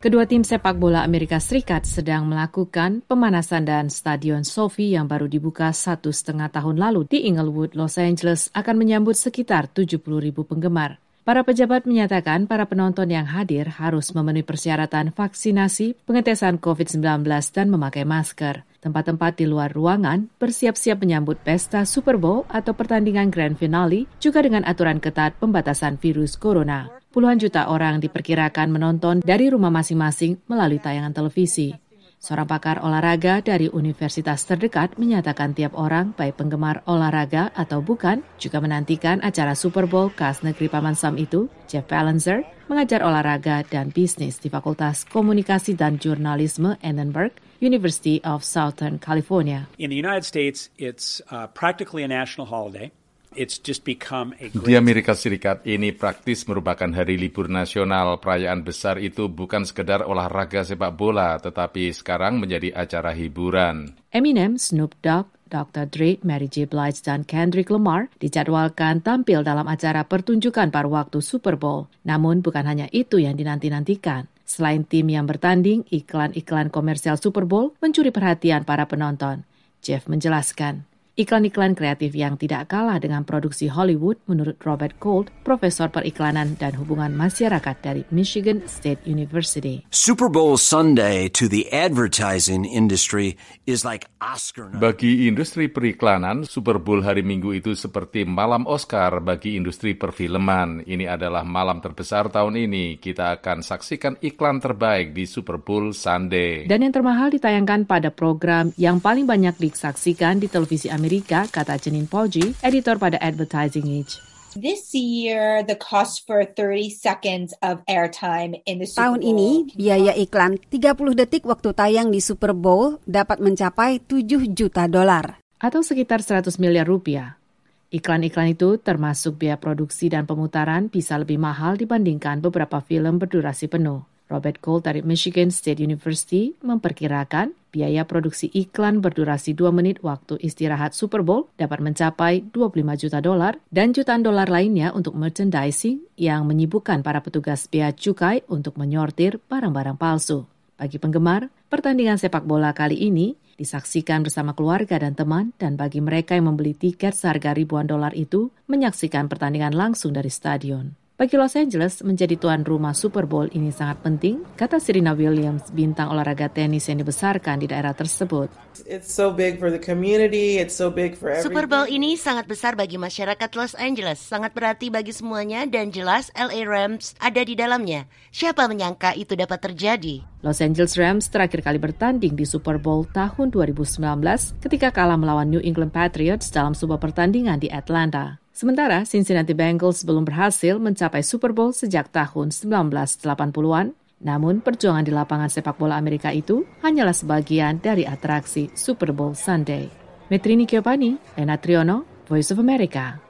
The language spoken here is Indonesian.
Kedua tim sepak bola Amerika Serikat sedang melakukan pemanasan dan Stadion SoFi yang baru dibuka 1,5 tahun lalu di Inglewood, Los Angeles akan menyambut sekitar 70.000 penggemar. Para pejabat menyatakan para penonton yang hadir harus memenuhi persyaratan vaksinasi, pengetesan COVID-19, dan memakai masker. Tempat-tempat di luar ruangan bersiap-siap menyambut pesta Super Bowl atau pertandingan Grand Finale, juga dengan aturan ketat pembatasan virus corona. Puluhan juta orang diperkirakan menonton dari rumah masing-masing melalui tayangan televisi. Seorang pakar olahraga dari universitas terdekat menyatakan tiap orang, baik penggemar olahraga atau bukan, juga menantikan acara Super Bowl khas negeri Paman Sam itu. Jeff Balancer mengajar olahraga dan bisnis di Fakultas Komunikasi dan Jurnalisme Annenberg, University of Southern California. In the United States, it's practically a national holiday. It's just become a great... Di Amerika Serikat ini praktis merupakan hari libur nasional. Perayaan besar itu bukan sekedar olahraga sepak bola, tetapi sekarang menjadi acara hiburan. Eminem, Snoop Dogg, Dr. Dre, Mary J. Blige, dan Kendrick Lamar dijadwalkan tampil dalam acara pertunjukan pada waktu Super Bowl. Namun bukan hanya itu yang dinanti-nantikan. Selain tim yang bertanding, iklan-iklan komersial Super Bowl mencuri perhatian para penonton. Jeff menjelaskan, iklan-iklan kreatif yang tidak kalah dengan produksi Hollywood menurut Robert Gold, profesor periklanan dan hubungan masyarakat dari Michigan State University. Super Bowl Sunday to the advertising industry is like Oscar night. Bagi industri periklanan, Super Bowl hari Minggu itu seperti malam Oscar bagi industri perfilman. Ini adalah malam terbesar tahun ini. Kita akan saksikan iklan terbaik di Super Bowl Sunday. Dan yang termahal ditayangkan pada program yang paling banyak disaksikan di televisi Amerika, kata Janine Poggi, editor pada Advertising Age. This year, the cost for 30 seconds of airtime in the Super Bowl. Tahun ini, biaya iklan 30 detik waktu tayang di Super Bowl dapat mencapai $7 juta. Atau sekitar 100 miliar rupiah. Iklan-iklan itu termasuk biaya produksi dan pemutaran bisa lebih mahal dibandingkan beberapa film berdurasi penuh. Robert Gold dari Michigan State University memperkirakan biaya produksi iklan berdurasi 2 menit waktu istirahat Super Bowl dapat mencapai $25 juta dan jutaan dolar lainnya untuk merchandising yang menyibukkan para petugas bea cukai untuk menyortir barang-barang palsu. Bagi penggemar, pertandingan sepak bola kali ini disaksikan bersama keluarga dan teman, dan bagi mereka yang membeli tiket seharga ribuan dolar itu, menyaksikan pertandingan langsung dari stadion. Bagi Los Angeles, menjadi tuan rumah Super Bowl ini sangat penting, kata Serena Williams, bintang olahraga tenis yang dibesarkan di daerah tersebut. It's so big for the community, it's so big for everything. Super Bowl ini sangat besar bagi masyarakat Los Angeles, sangat berarti bagi semuanya, dan jelas LA Rams ada di dalamnya. Siapa menyangka itu dapat terjadi? Los Angeles Rams terakhir kali bertanding di Super Bowl tahun 2019 ketika kalah melawan New England Patriots dalam sebuah pertandingan di Atlanta. Sementara Cincinnati Bengals belum berhasil mencapai Super Bowl sejak tahun 1980-an, namun perjuangan di lapangan sepak bola Amerika itu hanyalah sebagian dari atraksi Super Bowl Sunday. Metrini Kiopani, Lena Triono, Voice of America.